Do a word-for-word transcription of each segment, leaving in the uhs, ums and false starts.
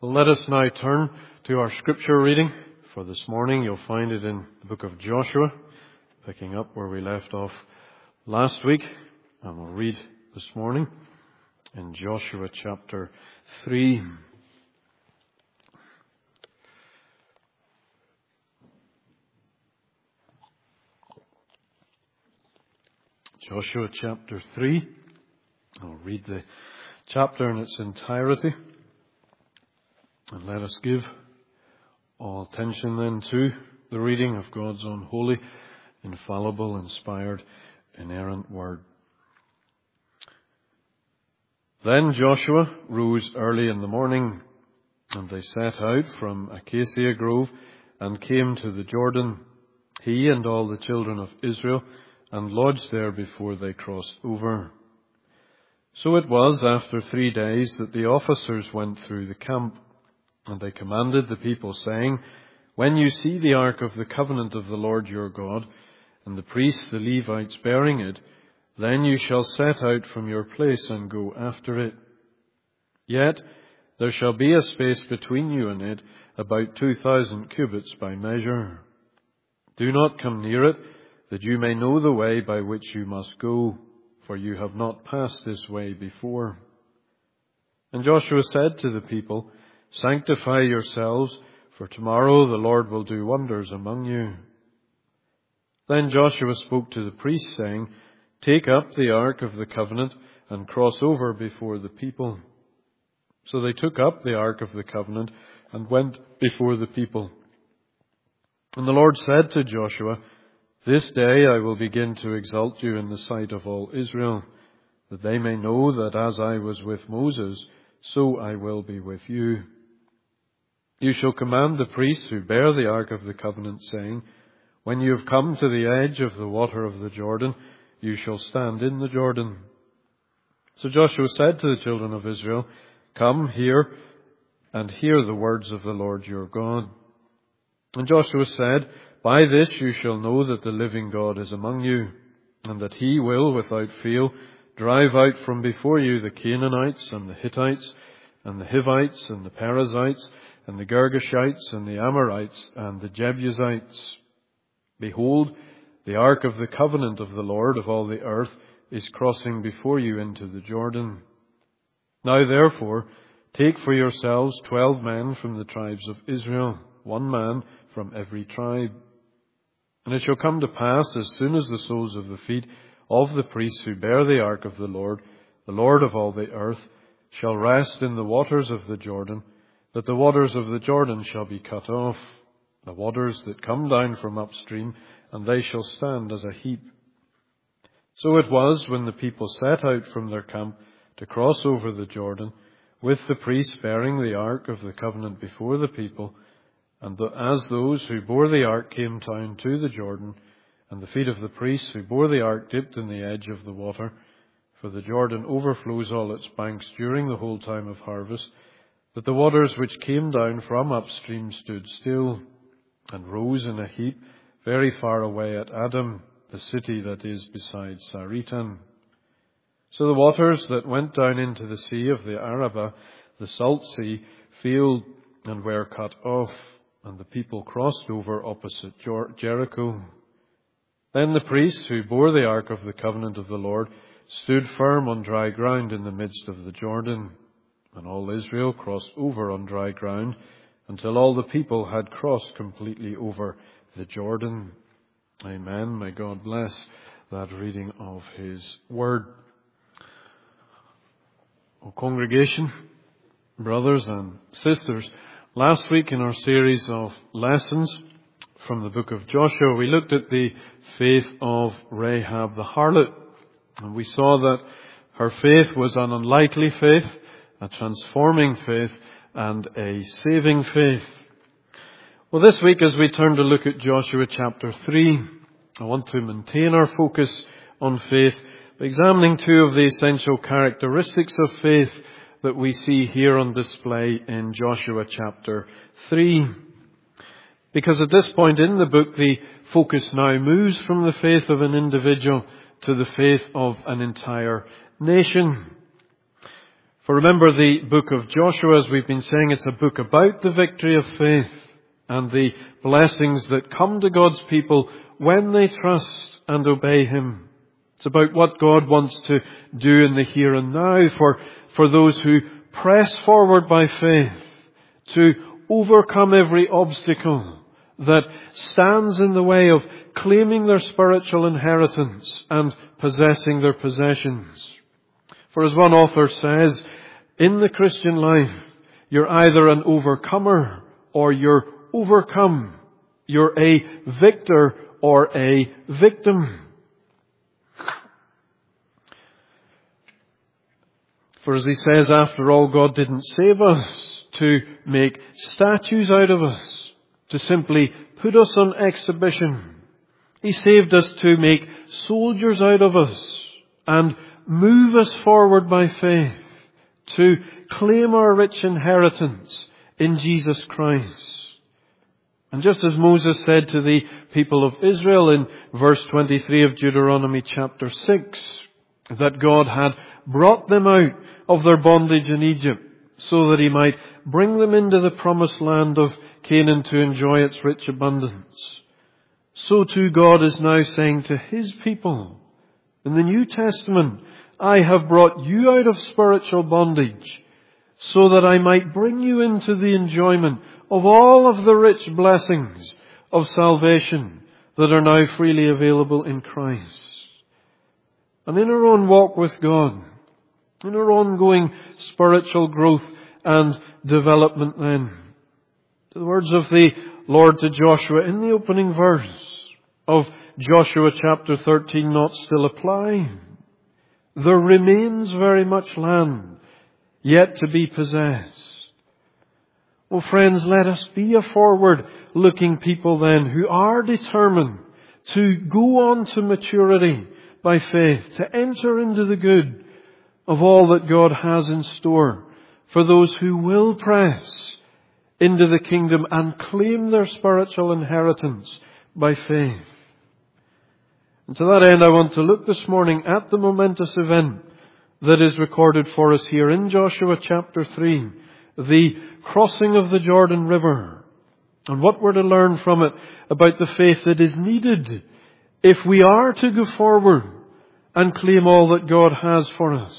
Well, let us now turn to our scripture reading for this morning. You'll find it in the book of Joshua, picking up where we left off last week. And we'll read this morning in Joshua chapter three. Joshua chapter three. I'll read the chapter in its entirety. And let us give all attention then to the reading of God's own holy, infallible, inspired, inerrant word. Then Joshua rose early in the morning, and they set out from Acacia Grove and came to the Jordan, he and all the children of Israel, and lodged there before they crossed over. So it was after three days that the officers went through the camp, and they commanded the people, saying, When you see the ark of the covenant of the Lord your God, and the priests, the Levites, bearing it, then you shall set out from your place and go after it. Yet there shall be a space between you and it, about two thousand cubits by measure. Do not come near it, that you may know the way by which you must go, for you have not passed this way before. And Joshua said to the people, Sanctify yourselves, for tomorrow the Lord will do wonders among you. Then Joshua spoke to the priests, saying, Take up the ark of the covenant and cross over before the people. So they took up the ark of the covenant and went before the people. And the Lord said to Joshua, This day I will begin to exalt you in the sight of all Israel, that they may know that as I was with Moses, so I will be with you. You shall command the priests who bear the ark of the covenant, saying, When you have come to the edge of the water of the Jordan, you shall stand in the Jordan. So Joshua said to the children of Israel, Come here and hear the words of the Lord your God. And Joshua said, By this you shall know that the living God is among you, and that he will, without fail, drive out from before you the Canaanites and the Hittites and the Hivites and the Perizzites and the Girgashites and the Amorites and the Jebusites. Behold, the ark of the covenant of the Lord of all the earth is crossing before you into the Jordan. Now therefore, take for yourselves twelve men from the tribes of Israel, one man from every tribe. And it shall come to pass, as soon as the soles of the feet of the priests who bear the ark of the Lord, the Lord of all the earth, shall rest in the waters of the Jordan, that the waters of the Jordan shall be cut off, the waters that come down from upstream, and they shall stand as a heap. So it was, when the people set out from their camp to cross over the Jordan, with the priests bearing the ark of the covenant before the people, and the, as those who bore the ark came down to the Jordan, and the feet of the priests who bore the ark dipped in the edge of the water, for the Jordan overflows all its banks during the whole time of harvest, that the waters which came down from upstream stood still, and rose in a heap very far away at Adam, the city that is beside Saretan. So the waters that went down into the sea of the Arabah, the salt sea, failed and were cut off, and the people crossed over opposite Jer- Jericho. Then the priests who bore the ark of the covenant of the Lord stood firm on dry ground in the midst of the Jordan, and all Israel crossed over on dry ground until all the people had crossed completely over the Jordan. Amen. May God bless that reading of his word. O congregation, brothers and sisters, last week in our series of lessons from the book of Joshua, we looked at the faith of Rahab the harlot. And we saw that her faith was an unlikely faith, a transforming faith, and a saving faith. Well, this week as we turn to look at Joshua chapter three, I want to maintain our focus on faith by examining two of the essential characteristics of faith that we see here on display in Joshua chapter three. Because at this point in the book, the focus now moves from the faith of an individual to the faith of an entire nation. For remember, the book of Joshua, as we've been saying, it's a book about the victory of faith and the blessings that come to God's people when they trust and obey Him. It's about what God wants to do in the here and now for, for those who press forward by faith to overcome every obstacle that stands in the way of claiming their spiritual inheritance and possessing their possessions. For as one author says, in the Christian life, you're either an overcomer or you're overcome. You're a victor or a victim. For as he says, after all, God didn't save us to make statues out of us, to simply put us on exhibition. He saved us to make soldiers out of us and move us forward by faith to claim our rich inheritance in Jesus Christ. And just as Moses said to the people of Israel in verse twenty-three of Deuteronomy chapter six, that God had brought them out of their bondage in Egypt so that He might bring them into the promised land of Canaan to enjoy its rich abundance. So too God is now saying to His people in the New Testament, I have brought you out of spiritual bondage so that I might bring you into the enjoyment of all of the rich blessings of salvation that are now freely available in Christ. And in our own walk with God, in our ongoing spiritual growth and development then, the words of the Lord to Joshua in the opening verse of Joshua chapter thirteen not still apply. There remains very much land yet to be possessed. Oh friends, let us be a forward-looking people then who are determined to go on to maturity by faith, to enter into the good of all that God has in store for those who will press into the kingdom and claim their spiritual inheritance by faith. And to that end, I want to look this morning at the momentous event that is recorded for us here in Joshua chapter three, the crossing of the Jordan River, and what we're to learn from it about the faith that is needed if we are to go forward and claim all that God has for us.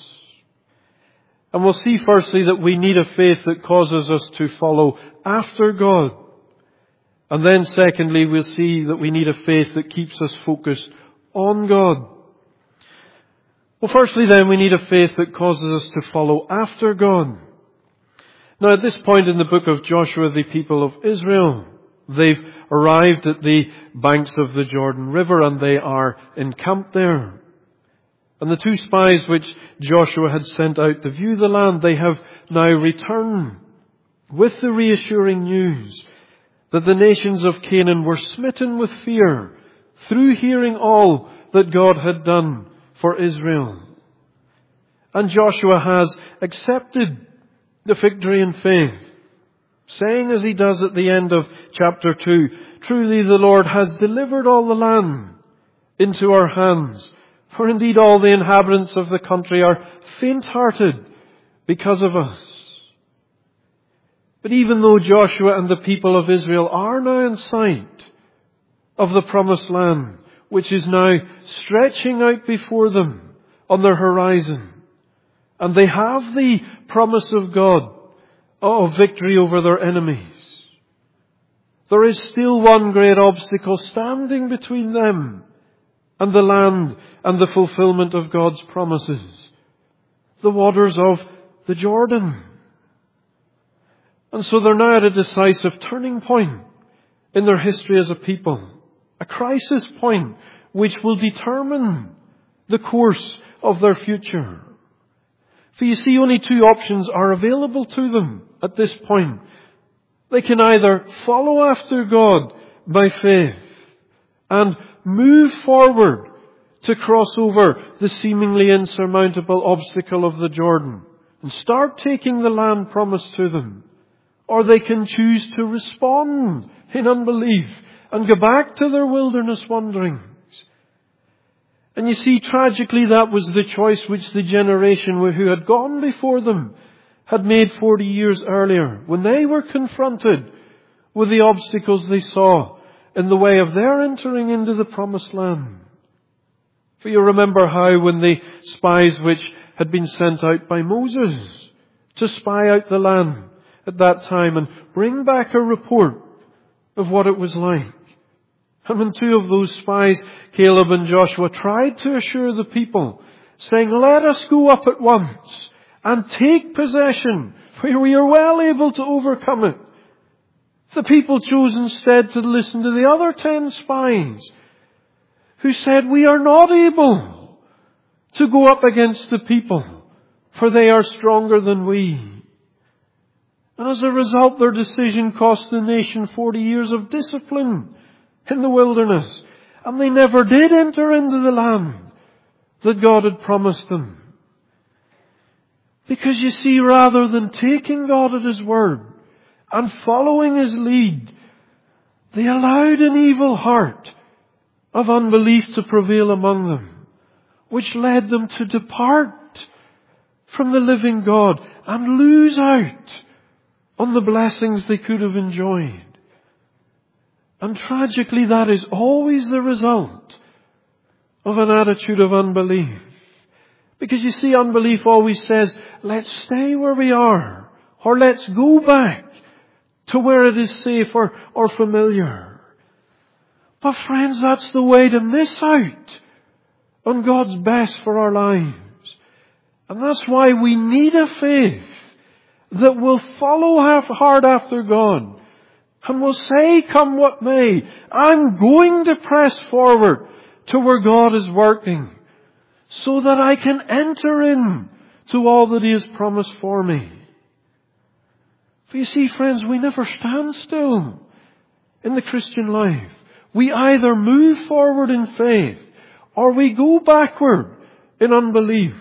And we'll see firstly that we need a faith that causes us to follow after God. And then secondly, we'll see that we need a faith that keeps us focused on God. Well, firstly then, we need a faith that causes us to follow after God. Now, at this point in the book of Joshua, the people of Israel, they've arrived at the banks of the Jordan River and they are encamped there. And the two spies which Joshua had sent out to view the land, they have now returned with the reassuring news that the nations of Canaan were smitten with fear through hearing all that God had done for Israel. And Joshua has accepted the victory in faith, saying as he does at the end of chapter two, truly the Lord has delivered all the land into our hands, for indeed all the inhabitants of the country are faint-hearted because of us. But even though Joshua and the people of Israel are now in sight of the promised land, which is now stretching out before them on their horizon, and they have the promise of God of victory over their enemies, there is still one great obstacle standing between them and the land and the fulfillment of God's promises: the waters of the Jordan. And so they're now at a decisive turning point in their history as a people. A crisis point which will determine the course of their future. For you see, only two options are available to them at this point. They can either follow after God by faith and move forward to cross over the seemingly insurmountable obstacle of the Jordan and start taking the land promised to them. Or they can choose to respond in unbelief and go back to their wilderness wanderings. And you see, tragically, that was the choice which the generation who had gone before them had made forty years earlier, when they were confronted with the obstacles they saw in the way of their entering into the promised land. For you remember how when the spies which had been sent out by Moses to spy out the land at that time and bring back a report of what it was like. And when two of those spies, Caleb and Joshua, tried to assure the people, saying, "Let us go up at once and take possession, for we are well able to overcome it," the people chose instead to listen to the other ten spies, who said, "We are not able to go up against the people, for they are stronger than we." And as a result, their decision cost the nation forty years of discipline in the wilderness. And they never did enter into the land that God had promised them. Because you see, rather than taking God at His word and following His lead, they allowed an evil heart of unbelief to prevail among them, which led them to depart from the living God and lose out on the blessings they could have enjoyed. And tragically, that is always the result of an attitude of unbelief. Because you see, unbelief always says, let's stay where we are, or let's go back to where it is safe or, or familiar. But friends, that's the way to miss out on God's best for our lives. And that's why we need a faith that will follow half hard after God and will say, come what may, I'm going to press forward to where God is working so that I can enter in to all that He has promised for me. For you see, friends, we never stand still in the Christian life. We either move forward in faith or we go backward in unbelief.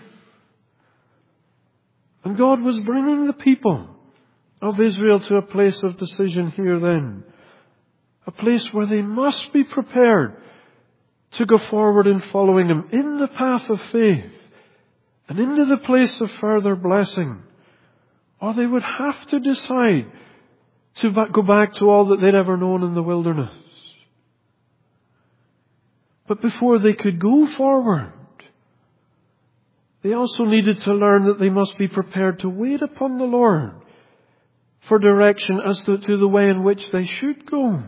And God was bringing the people of Israel to a place of decision here then. A place where they must be prepared to go forward in following Him in the path of faith and into the place of further blessing. Or they would have to decide to go back to all that they'd ever known in the wilderness. But before they could go forward, they also needed to learn that they must be prepared to wait upon the Lord for direction as to, to the way in which they should go.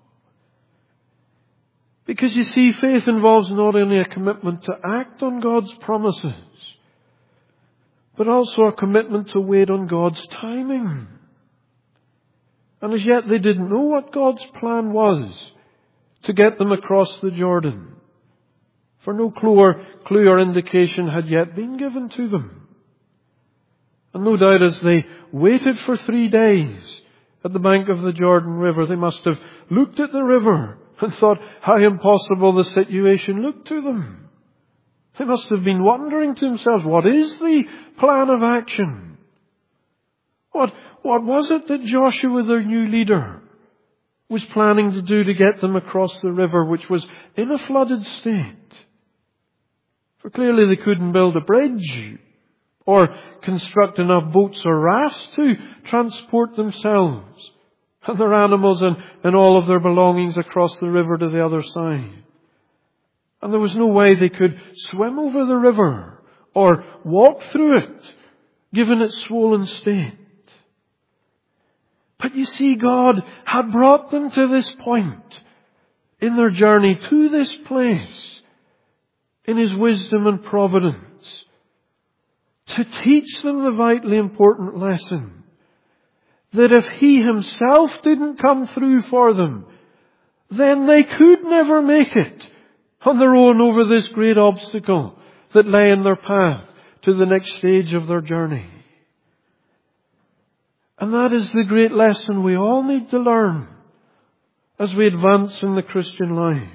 Because you see, faith involves not only a commitment to act on God's promises, but also a commitment to wait on God's timing. And as yet they didn't know what God's plan was to get them across the Jordan. For no clue or, clue or indication had yet been given to them. And no doubt as they waited for three days at the bank of the Jordan River, they must have looked at the river and thought how impossible the situation looked to them. They must have been wondering to themselves, what is the plan of action? What, what was it that Joshua, their new leader, was planning to do to get them across the river, which was in a flooded state? For clearly they couldn't build a bridge or construct enough boats or rafts to transport themselves and their animals and, and all of their belongings across the river to the other side. And there was no way they could swim over the river or walk through it, given its swollen state. But you see, God had brought them to this point in their journey to this place in His wisdom and providence to teach them the vitally important lesson that if He Himself didn't come through for them, then they could never make it on their own over this great obstacle that lay in their path to the next stage of their journey. And that is the great lesson we all need to learn as we advance in the Christian life.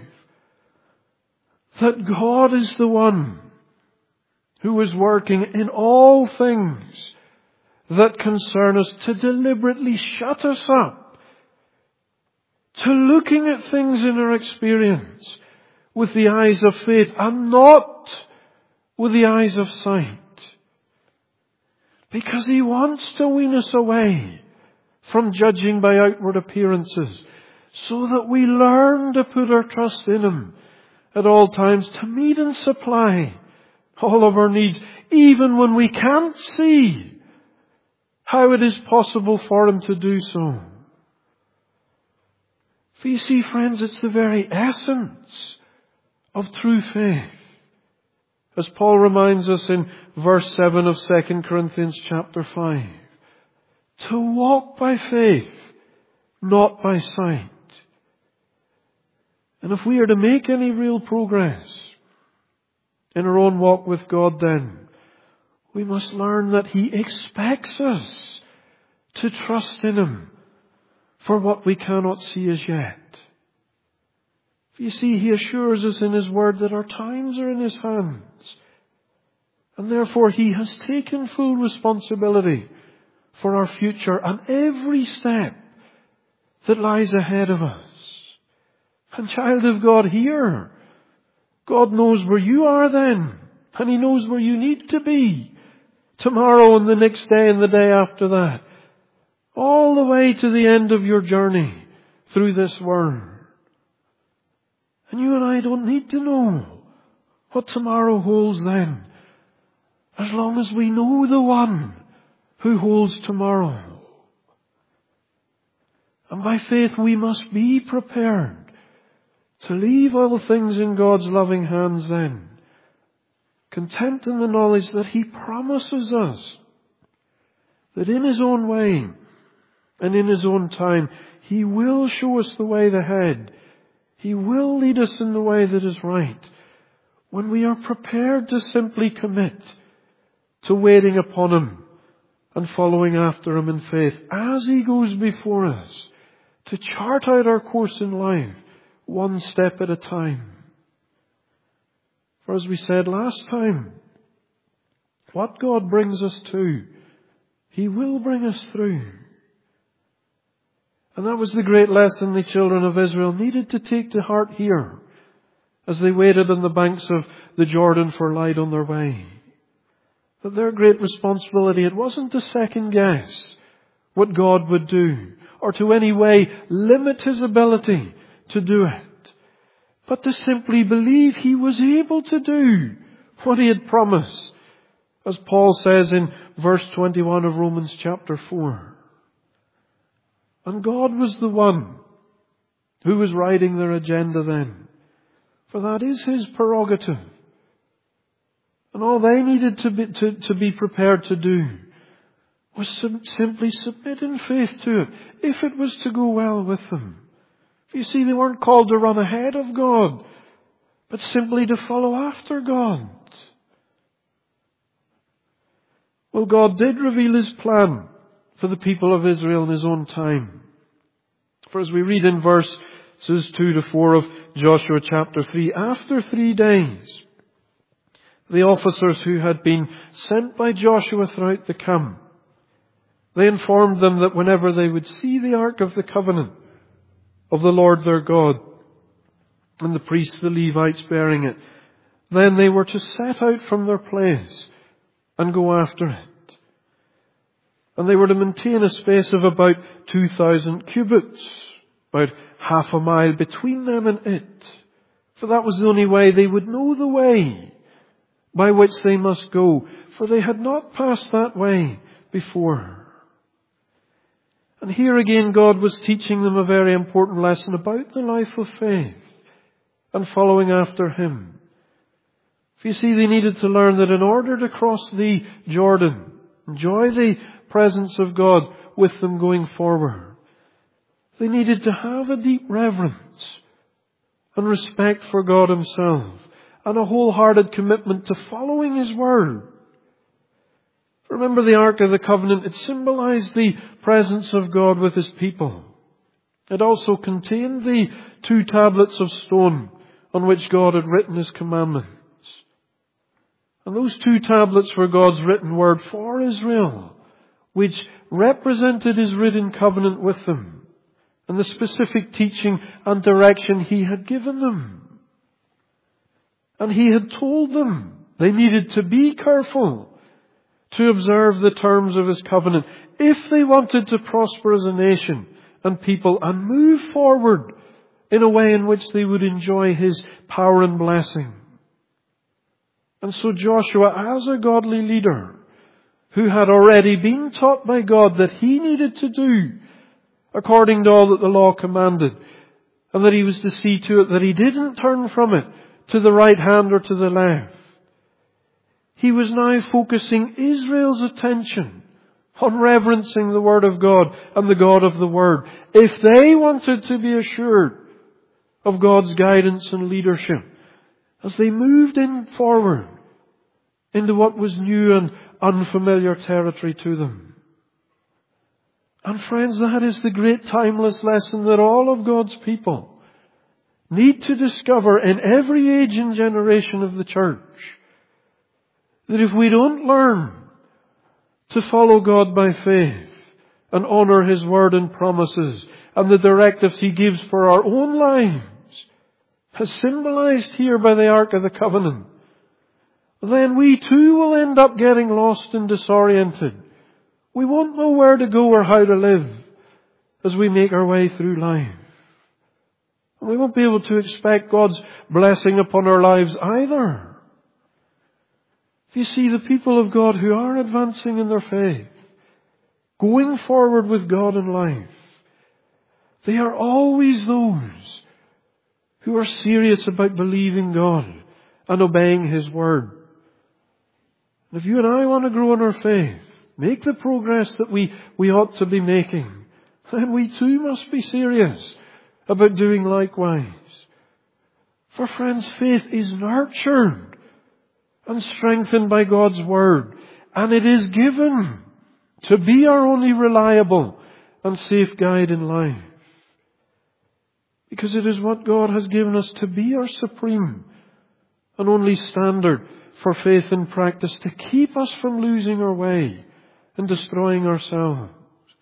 That God is the one who is working in all things that concern us to deliberately shut us up to looking at things in our experience with the eyes of faith and not with the eyes of sight. Because He wants to wean us away from judging by outward appearances, so that we learn to put our trust in Him at all times to meet and supply all of our needs, even when we can't see how it is possible for Him to do so. For you see, friends, it's the very essence of true faith. As Paul reminds us in verse seven of Second Corinthians chapter five, to walk by faith, not by sight. And if we are to make any real progress in our own walk with God, then we must learn that He expects us to trust in Him for what we cannot see as yet. You see, He assures us in His Word that our times are in His hands. And therefore He has taken full responsibility for our future and every step that lies ahead of us. And child of God, here, God knows where you are then. And He knows where you need to be tomorrow and the next day and the day after that. All the way to the end of your journey through this world. And you and I don't need to know what tomorrow holds then, as long as we know the one who holds tomorrow. And by faith we must be prepared to leave all things in God's loving hands then, content in the knowledge that He promises us that in His own way and in His own time He will show us the way ahead. He will lead us in the way that is right when we are prepared to simply commit to waiting upon Him and following after Him in faith as He goes before us to chart out our course in life one step at a time. For as we said last time, what God brings us to, He will bring us through. And that was the great lesson the children of Israel needed to take to heart here as they waited on the banks of the Jordan for light on their way. That their great responsibility, it wasn't to second guess what God would do or to any way limit His ability to do it, but to simply believe He was able to do what He had promised, as Paul says in verse twenty-one of Romans chapter four. And God was the one who was writing their agenda then. For that is His prerogative. And all they needed to be, to, to be prepared to do was sim- simply submit in faith to it, if it was to go well with them. You see, they weren't called to run ahead of God, but simply to follow after God. Well, God did reveal His plan for the people of Israel in His own time. For as we read in verses two to four of Joshua chapter three, after three days, the officers who had been sent by Joshua throughout the camp, they informed them that whenever they would see the Ark of the Covenant of the Lord their God, and the priests, the Levites, bearing it, then they were to set out from their place and go after it. And they were to maintain a space of about two thousand cubits, about half a mile between them and it. For that was the only way they would know the way by which they must go, for they had not passed that way before. And here again God was teaching them a very important lesson about the life of faith and following after Him. For you see, they needed to learn that in order to cross the Jordan, enjoy the presence of God with them going forward, they needed to have a deep reverence and respect for God Himself and a wholehearted commitment to following His Word. Remember, the Ark of the Covenant, it symbolized the presence of God with His people. It also contained the two tablets of stone on which God had written His commandments. And those two tablets were God's written word for Israel, which represented His written covenant with them and the specific teaching and direction He had given them. And He had told them they needed to be careful to observe the terms of His covenant if they wanted to prosper as a nation and people and move forward in a way in which they would enjoy His power and blessing. And so Joshua, as a godly leader, who had already been taught by God that he needed to do according to all that the law commanded, and that he was to see to it that he didn't turn from it to the right hand or to the left, he was now focusing Israel's attention on reverencing the Word of God and the God of the Word, if they wanted to be assured of God's guidance and leadership as they moved in forward into what was new and unfamiliar territory to them. And friends, that is the great timeless lesson that all of God's people need to discover in every age and generation of the church. That if we don't learn to follow God by faith and honor His Word and promises and the directives He gives for our own lives, as symbolized here by the Ark of the Covenant, then we too will end up getting lost and disoriented. We won't know where to go or how to live as we make our way through life. We won't be able to expect God's blessing upon our lives either. You see, the people of God who are advancing in their faith, going forward with God in life, they are always those who are serious about believing God and obeying His Word. If you and I want to grow in our faith, make the progress that we, we ought to be making, then we too must be serious about doing likewise. For friends, faith is nurtured and strengthened by God's Word, and it is given to be our only reliable and safe guide in life. Because it is what God has given us to be our supreme and only standard for faith and practice, to keep us from losing our way and destroying ourselves.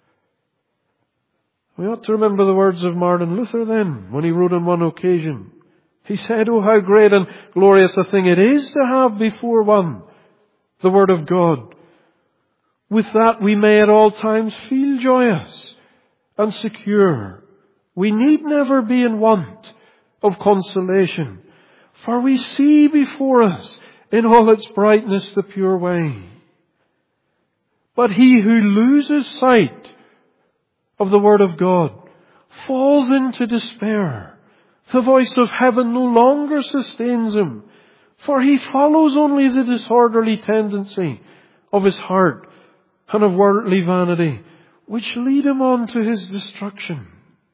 We ought to remember the words of Martin Luther then, when he wrote on one occasion. He said, "Oh, how great and glorious a thing it is to have before one the Word of God. With that we may at all times feel joyous and secure. We need never be in want of consolation, for we see before us in all its brightness the pure way. But he who loses sight of the Word of God falls into despair. The voice of heaven no longer sustains him, for he follows only the disorderly tendency of his heart and of worldly vanity, which lead him on to his destruction."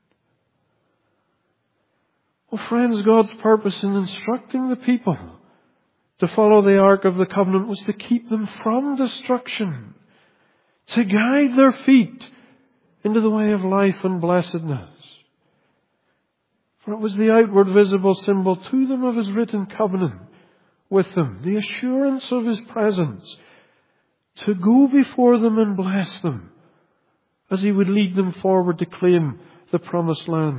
Oh friends, God's purpose in instructing the people to follow the Ark of the Covenant was to keep them from destruction, to guide their feet into the way of life and blessedness. For it was the outward visible symbol to them of His written covenant with them, the assurance of His presence, to go before them and bless them as He would lead them forward to claim the promised land.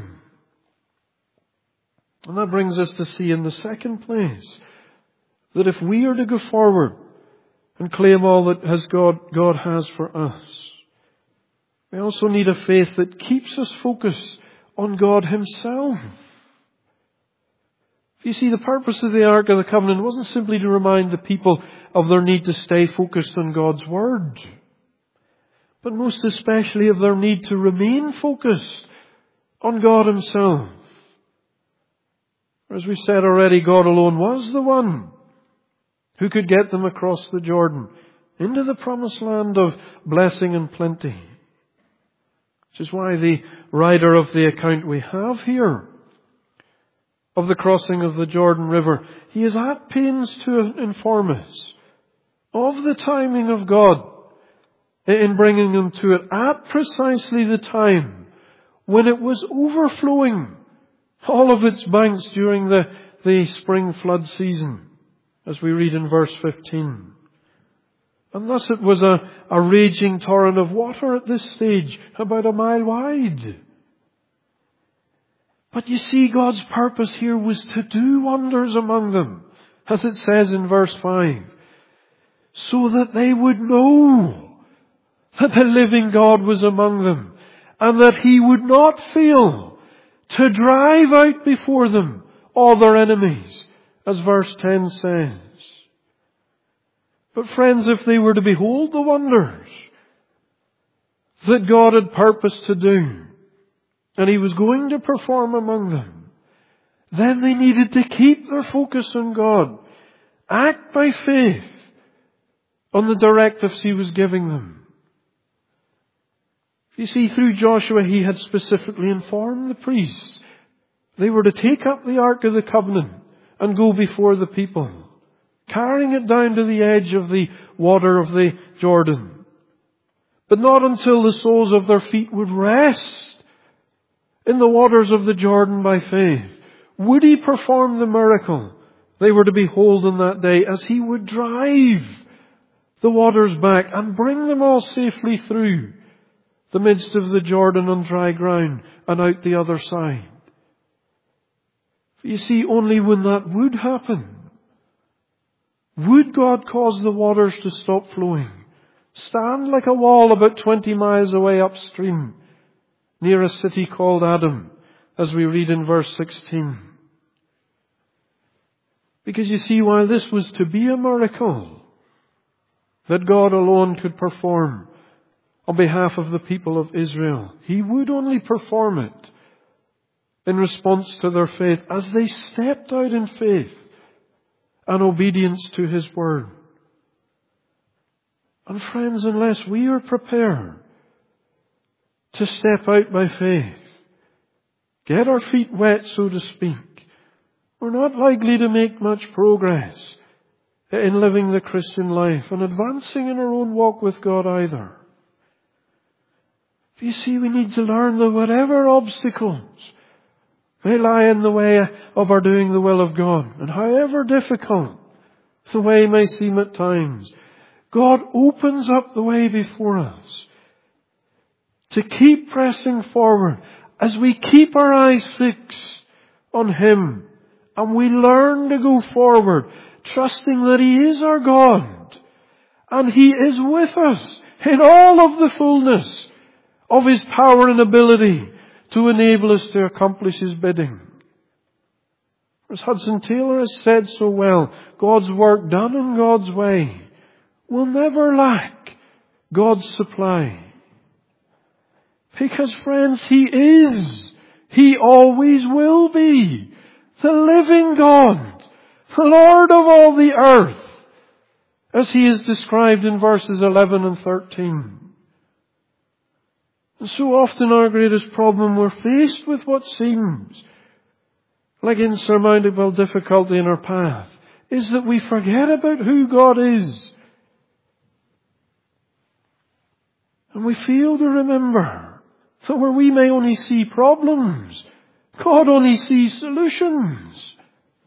And that brings us to see in the second place that if we are to go forward and claim all that has God, God has for us, we also need a faith that keeps us focused on God Himself. You see, the purpose of the Ark of the Covenant wasn't simply to remind the people of their need to stay focused on God's Word, but most especially of their need to remain focused on God Himself. As we said already, God alone was the one who could get them across the Jordan into the promised land of blessing and plenty. Which is why the writer of the account we have here of the crossing of the Jordan River, he is at pains to inform us of the timing of God in bringing them to it at precisely the time when it was overflowing all of its banks during the, the spring flood season, as we read in verse fifteen. And thus it was a, a raging torrent of water at this stage, about a mile wide. But you see, God's purpose here was to do wonders among them as it says in verse five, so that they would know that the living God was among them, and that He would not fail to drive out before them all their enemies, as verse ten says. But friends, if they were to behold the wonders that God had purposed to do, and He was going to perform among them, then they needed to keep their focus on God, act by faith on the directives He was giving them. You see, through Joshua, He had specifically informed the priests they were to take up the Ark of the Covenant and go before the people, carrying it down to the edge of the water of the Jordan. But not until the soles of their feet would rest in the waters of the Jordan by faith would He perform the miracle they were to behold on that day, as He would drive the waters back and bring them all safely through the midst of the Jordan on dry ground and out the other side. You see, only when that would happen would God cause the waters to stop flowing, stand like a wall about twenty miles away upstream, near a city called Adam, as we read in verse sixteen. Because you see, while this was to be a miracle that God alone could perform on behalf of the people of Israel, He would only perform it in response to their faith as they stepped out in faith and obedience to His word. And friends, unless we are prepared to step out by faith, get our feet wet, so to speak, we're not likely to make much progress in living the Christian life and advancing in our own walk with God either. You see, we need to learn that whatever obstacles may lie in the way of our doing the will of God, and however difficult the way may seem at times, God opens up the way before us to keep pressing forward as we keep our eyes fixed on Him and we learn to go forward, trusting that He is our God and He is with us in all of the fullness of His power and ability to enable us to accomplish His bidding. As Hudson Taylor has said so well, God's work done in God's way will never lack God's supply. Because, friends, He is, He always will be, the living God, the Lord of all the earth, as He is described in verses eleven and thirteen. And so often our greatest problem, we're faced with what seems like insurmountable difficulty in our path, is that we forget about who God is. And we fail to remember that where we may only see problems, God only sees solutions.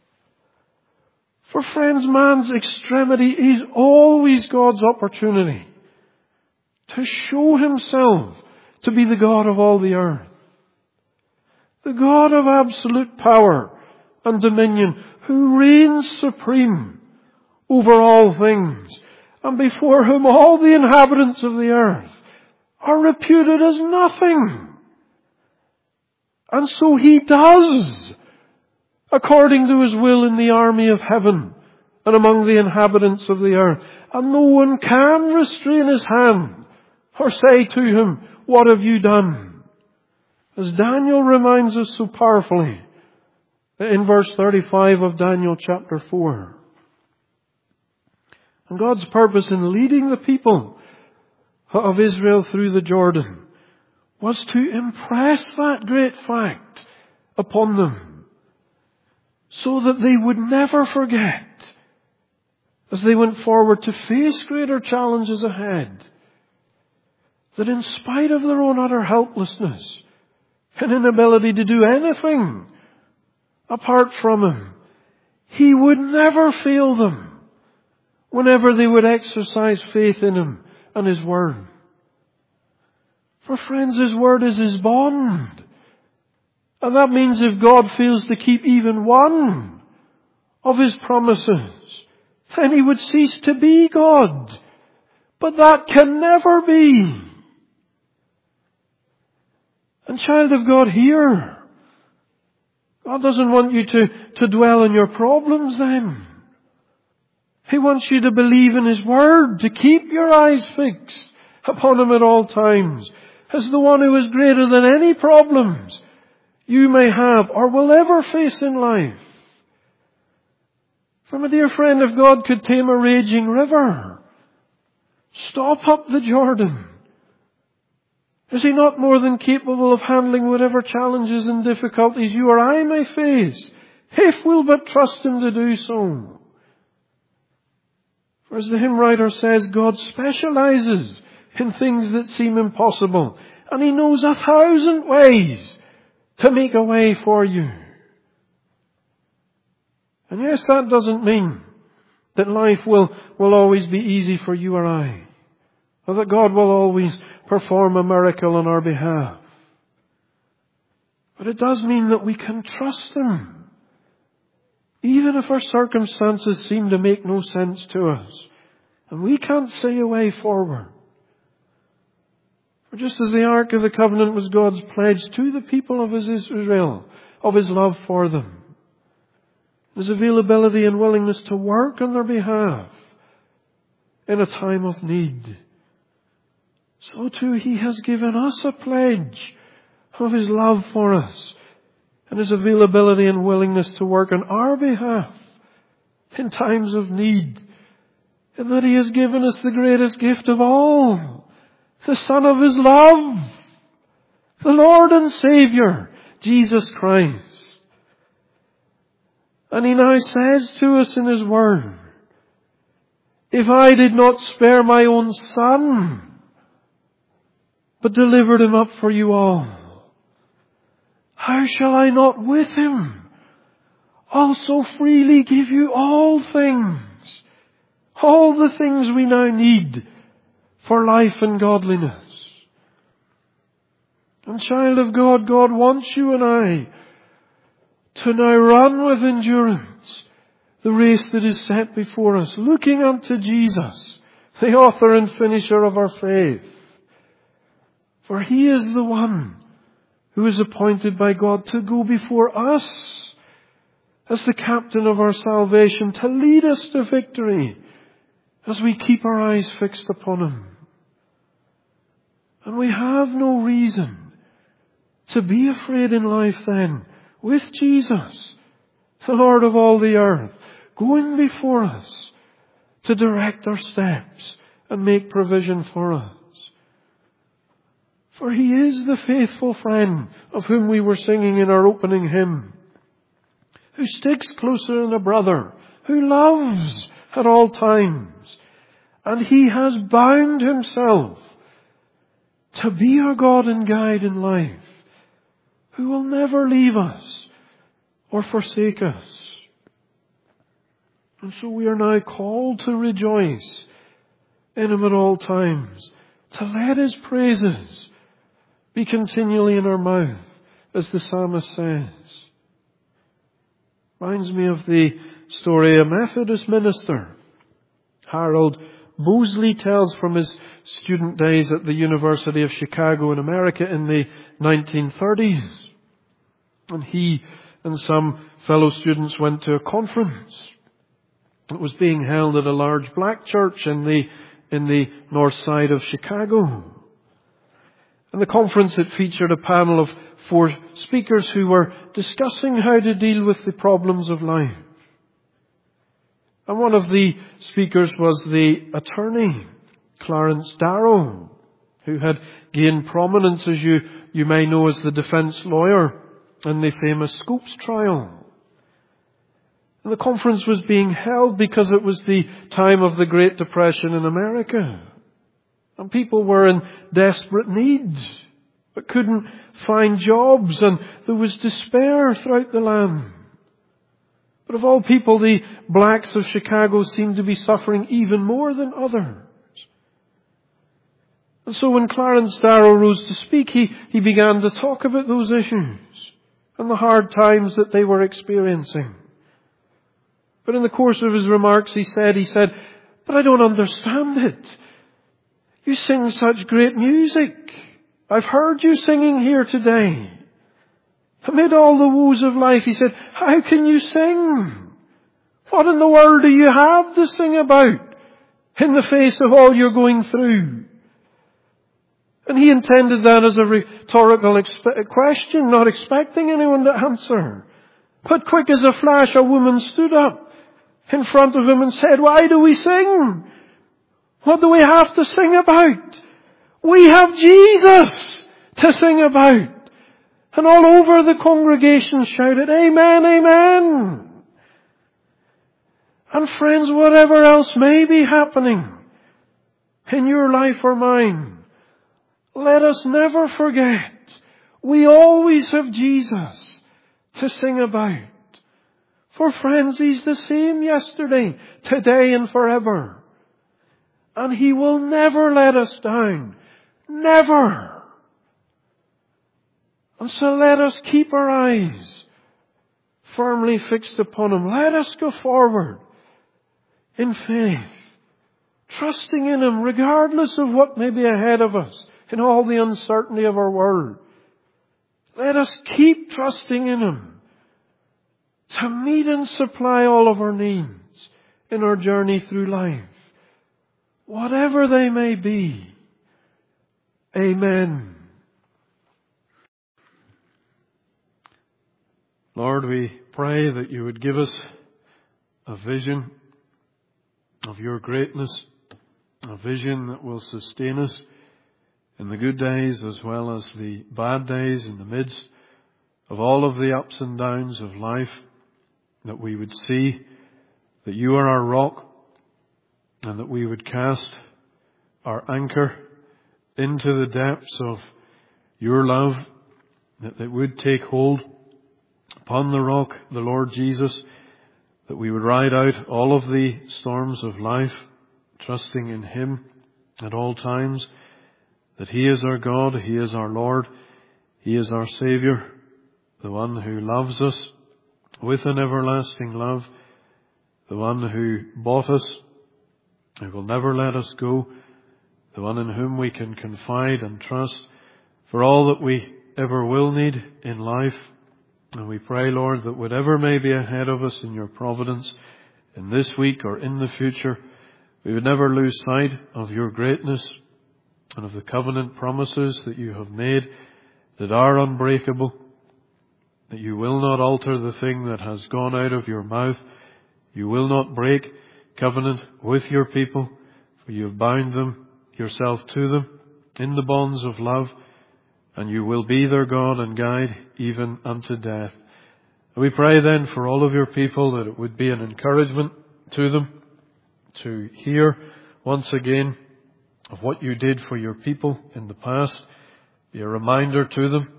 For friends, man's extremity is always God's opportunity to show Himself to be the God of all the earth. The God of absolute power and dominion, who reigns supreme over all things, and before whom all the inhabitants of the earth are reputed as nothing. And so He does, according to His will in the army of heaven and among the inhabitants of the earth. And no one can restrain His hand or say to Him, "What have you done?" As Daniel reminds us so powerfully in verse thirty-five of Daniel chapter four. And God's purpose in leading the people of Israel through the Jordan was to impress that great fact upon them, so that they would never forget, as they went forward to face greater challenges ahead, that in spite of their own utter helplessness and inability to do anything apart from Him, He would never fail them whenever they would exercise faith in Him and His Word. For friends, His Word is His bond. And that means if God fails to keep even one of His promises, then He would cease to be God. But that can never be. And child of God, here, God doesn't want you to, to dwell on your problems then. He wants you to believe in His Word, to keep your eyes fixed upon Him at all times, as the one who is greater than any problems you may have or will ever face in life. For my dear friend, if God could tame a raging river, stop up the Jordan, is He not more than capable of handling whatever challenges and difficulties you or I may face, if we'll but trust Him to do so? For as the hymn writer says, God specializes in things that seem impossible, and He knows a thousand ways to make a way for you. And yes, that doesn't mean that life will, will always be easy for you or I, or that God will always perform a miracle on our behalf. But it does mean that we can trust Him, even if our circumstances seem to make no sense to us, and we can't see a way forward. For just as the Ark of the Covenant was God's pledge to the people of His Israel, of His love for them, His availability and willingness to work on their behalf in a time of need, so too He has given us a pledge of His love for us and His availability and willingness to work on our behalf in times of need, and that He has given us the greatest gift of all, the Son of His love, the Lord and Saviour, Jesus Christ. And He now says to us in His Word, if I did not spare my own Son, but delivered Him up for you all, how shall I not with Him also freely give you all things, all the things we now need for life and godliness? And child of God, God wants you and I to now run with endurance the race that is set before us, looking unto Jesus, the author and finisher of our faith. For He is the one who is appointed by God to go before us as the captain of our salvation, to lead us to victory as we keep our eyes fixed upon Him. And we have no reason to be afraid in life then, with Jesus, the Lord of all the earth, going before us to direct our steps and make provision for us. For He is the faithful friend of whom we were singing in our opening hymn, who sticks closer than a brother, who loves at all times, and He has bound Himself to be our God and guide in life, who will never leave us or forsake us. And so we are now called to rejoice in Him at all times, to let His praises be continually in our mouth, as the psalmist says. Reminds me of the story a Methodist minister, Harold Mosley, tells from his student days at the University of Chicago in America in the nineteen thirties. And he and some fellow students went to a conference. It was being held at a large black church in the in the north side of Chicago. And the conference, it featured a panel of four speakers who were discussing how to deal with the problems of life. And one of the speakers was the attorney, Clarence Darrow, who had gained prominence, as you, you may know, as the defense lawyer in the famous Scopes trial. And the conference was being held because it was the time of the Great Depression in America. And people were in desperate need, but couldn't find jobs, and there was despair throughout the land. But of all people, the blacks of Chicago seemed to be suffering even more than others. And so when Clarence Darrow rose to speak, he, he began to talk about those issues and the hard times that they were experiencing. But in the course of his remarks he said, he said, but I don't understand it. You sing such great music. I've heard you singing here today. Amid all the woes of life, he said, how can you sing? What in the world do you have to sing about in the face of all you're going through? And he intended that as a rhetorical expe- question, not expecting anyone to answer. But quick as a flash, a woman stood up in front of him and said, why do we sing? What do we have to sing about? We have Jesus to sing about. And all over the congregation shouted, amen, amen. And friends, whatever else may be happening in your life or mine, let us never forget, we always have Jesus to sing about. For friends, He's the same yesterday, today and forever. And He will never let us down. Never. And so let us keep our eyes firmly fixed upon Him. Let us go forward in faith, trusting in Him regardless of what may be ahead of us in all the uncertainty of our world. Let us keep trusting in Him to meet and supply all of our needs in our journey through life, whatever they may be. Amen. Lord, we pray that You would give us a vision of Your greatness, a vision that will sustain us in the good days as well as the bad days, in the midst of all of the ups and downs of life, that we would see that You are our rock and that we would cast our anchor into the depths of Your love, that it would take hold upon the rock, the Lord Jesus, that we would ride out all of the storms of life, trusting in Him at all times, that He is our God, He is our Lord, He is our Saviour, the one who loves us with an everlasting love, the one who bought us, who will never let us go, the one in whom we can confide and trust for all that we ever will need in life. And we pray, Lord, that whatever may be ahead of us in Your providence, in this week or in the future, we would never lose sight of Your greatness and of the covenant promises that You have made that are unbreakable, that You will not alter the thing that has gone out of Your mouth. You will not break covenant with Your people, for You have bound them, Yourself to them, in the bonds of love, and You will be their God and guide even unto death. And we pray then for all of Your people that it would be an encouragement to them to hear once again of what You did for Your people in the past, be a reminder to them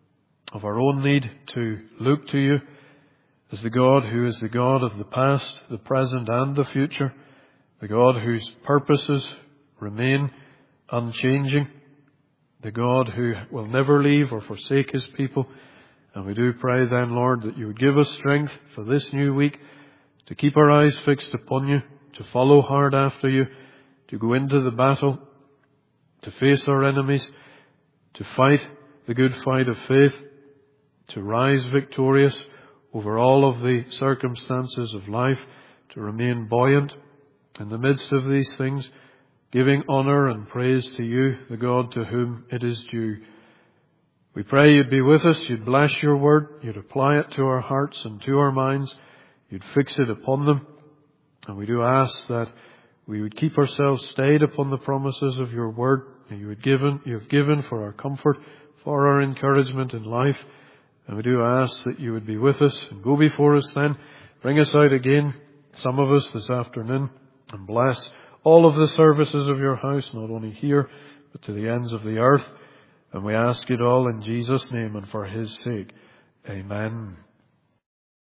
of our own need to look to You as the God who is the God of the past, the present and the future, the God whose purposes remain unchanging, the God who will never leave or forsake His people. And we do pray then, Lord, that You would give us strength for this new week to keep our eyes fixed upon You, to follow hard after You, to go into the battle, to face our enemies, to fight the good fight of faith, to rise victorious over all of the circumstances of life, to remain buoyant in the midst of these things, giving honour and praise to You, the God to whom it is due. We pray You'd be with us, You'd bless Your word, You'd apply it to our hearts and to our minds, You'd fix it upon them. And we do ask that we would keep ourselves stayed upon the promises of Your word that You had given, You have given for our comfort, for our encouragement in life. And we do ask that You would be with us and go before us then. Bring us out again, some of us this afternoon, and bless all of the services of Your house, not only here, but to the ends of the earth. And we ask it all in Jesus' name and for His sake. Amen.